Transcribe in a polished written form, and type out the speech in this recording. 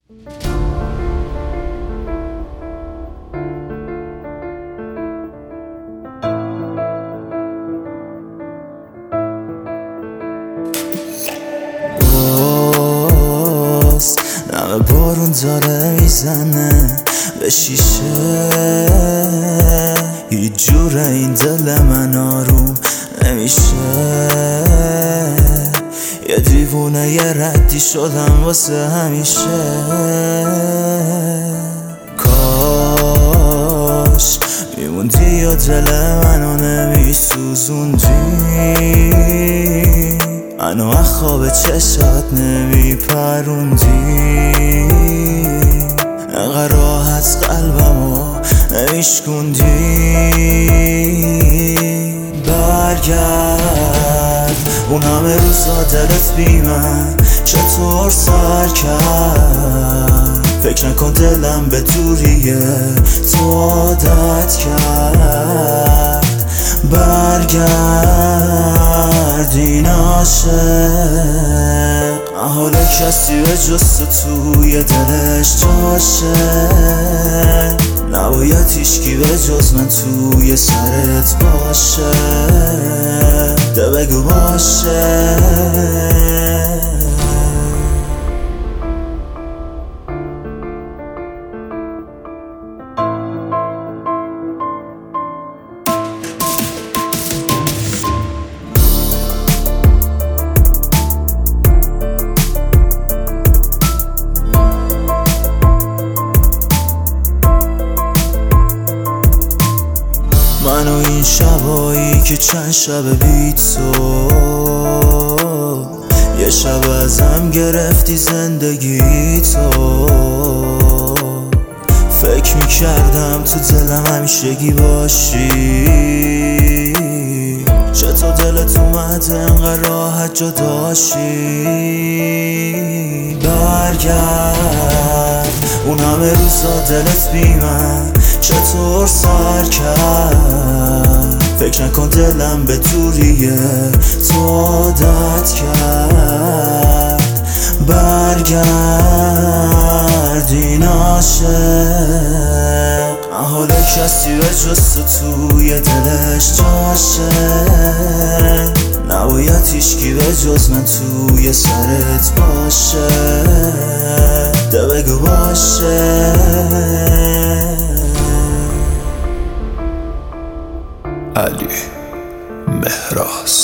نمه بارون داره میزنه به شیشه، هیچ جوره این دل من آروم نمیشه. یه دیوونه یه ردی شدم واسه همیشه. کاش میموندی و دل منو نمیسوزوندی، منو از خواب چشات نمیپروندی، انقدر راحت قلبمو نمیشکوندی. برگرد اون همه روزا دلت بی من چطور سر کرد، فکر نکن دلم به دوریه تو عادت کرد. برگرد این عاشق حال کسی به جز تو توی دلش جاشه، نباید هیچکی به جز من توی سرت باشه. ده بگو باشه. منو این شبایی که چند شب بی تو، یه شب ازم گرفتی زندگی تو. فکر میکردم تو دلم همیشگی باشی، چطور دلت اومده انقدر راحت جداشی. برگرد اون همه روزا دلت بی من چطور سر کرد، فکر نکن دلم به دوریه تو عادت کرد. برگرد این عاشق حال کسی به جز تو توی دلش جاشه، نباید هیچکی به جز من توی سرت باشه. ده بگو باشه. علی مهراز.